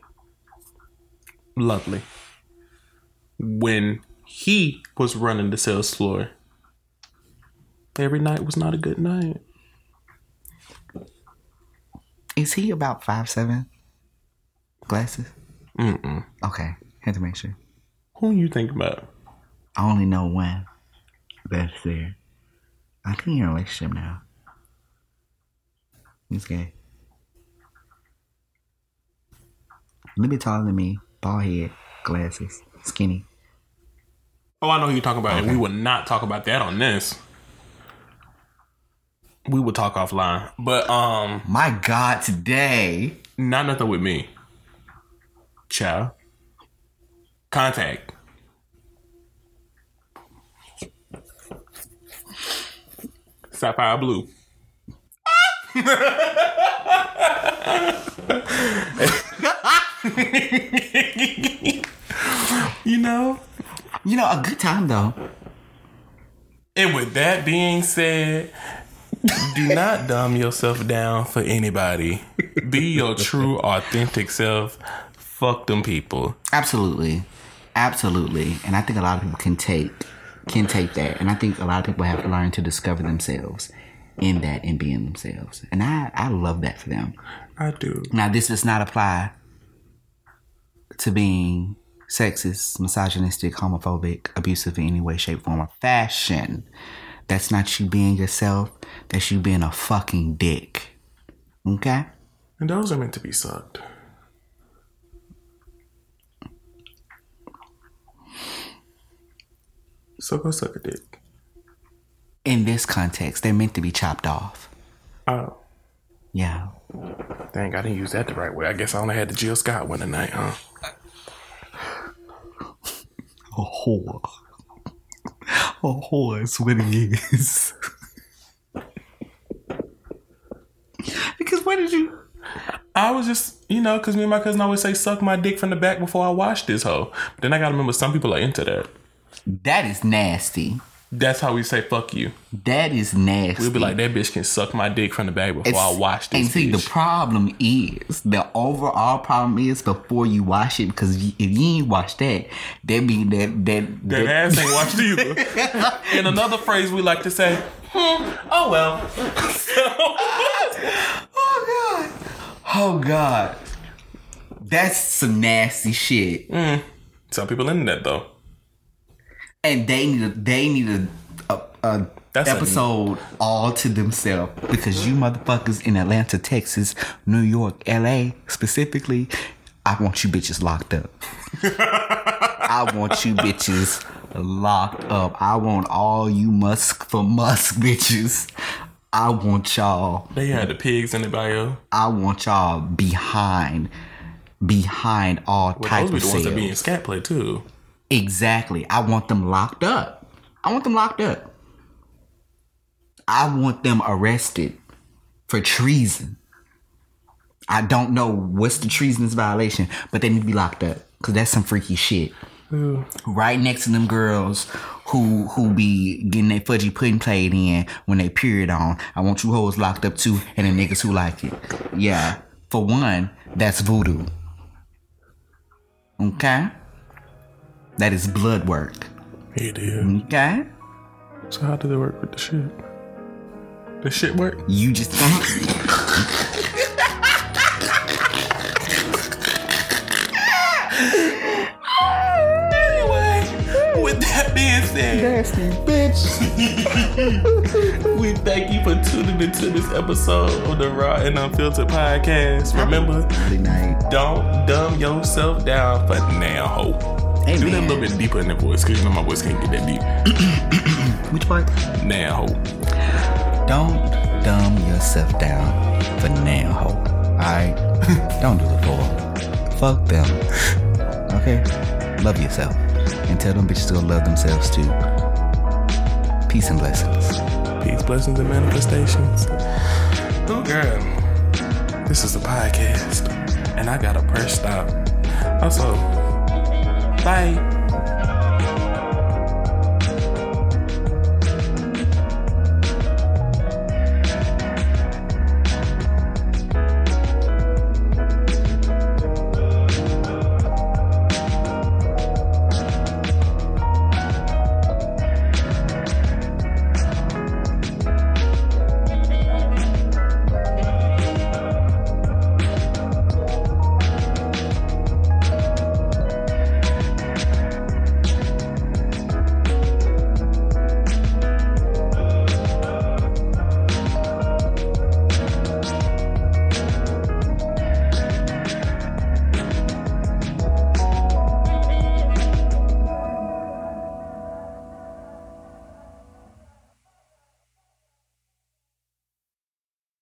Lovely. When he was running the sales floor, every night was not a good night. Is he about five seven? Glasses? Mm-mm. Okay. Had to make sure. Who you think about? I only know one that's there. I think you're in a relationship now. He's gay. A little bit taller than me. Bald head. Glasses. Skinny. Oh, I know who you're talking about. Okay. And we will not talk about that on this. We will talk offline. But, um... My God, today. Not nothing with me. Child. Contact. Sapphire blue. You know? You know, a good time, though. And with that being said, do not dumb yourself down for anybody. Be your true, authentic self. Fuck them people. Absolutely. Absolutely. And I think a lot of people can take can take that. And I think a lot of people have to learn to discover themselves in that and being themselves. And I, I love that for them. I do. Now, this does not apply to being sexist, misogynistic, homophobic, abusive in any way, shape, form, or fashion. That's not you being yourself. That's you being a fucking dick. Okay? And those are meant to be sucked. So go suck a dick. In this context, they're meant to be chopped off. Oh. Yeah. Dang, I didn't use that the right way. I guess I only had the Jill Scott one tonight, huh? A whore. A whore is what it is. Because what did you... I was just, you know, because me and my cousin always say, suck my dick from the back before I wash this hoe. But then I got to remember some people are into that. That is nasty. That's how we say fuck you. That is nasty. We'll be like, that bitch can suck my dick from the back before It's, I wash this And see, bitch. the problem is, the overall problem is before you wash it, because if you ain't wash that, that mean that... That, That ass ain't washed either. In another phrase we like to say, hmm, oh well. oh, God. Oh, God. That's some nasty shit. Mm. Some people into that, though. And they need a, they need a, a, a That's episode a, all to themselves, because you motherfuckers in Atlanta, Texas, New York, L A specifically, I want you bitches locked up. I want you bitches locked up. I want all you Musk for Musk bitches. I want y'all. They had the pigs in the bio. I want y'all behind, behind all well, type those of be the ones that be in sales. scat play too. Exactly. I want them locked up. I want them locked up. I want them arrested for treason. I don't know what's the treasonous violation, but they need to be locked up, because that's some freaky shit. Ooh. Right next to them girls who who be getting their fudgy pudding played in when they period on. I want you hoes locked up too, and the niggas who like it. Yeah. For one, that's voodoo. Okay? That is blood work. It is. Okay? So how did it work with the shit? The shit work? You just... Anyway, with that being said... Nasty bitch. We thank you for tuning into this episode of the Raw and Unfiltered Podcast. Remember, Good night. don't dumb yourself down for now, ho. Hey, Do that a man. little bit deeper in the voice, because you know my voice can't get that deep. Which part? Now, ho. Don't dumb yourself down for now, ho. Alright? Don't do the floor. Fuck them. Okay? Love yourself. And tell them bitches to go love themselves too. Peace and blessings. Peace, blessings, and manifestations. Oh, girl. This is a podcast, and I got a press stop. Also, bye.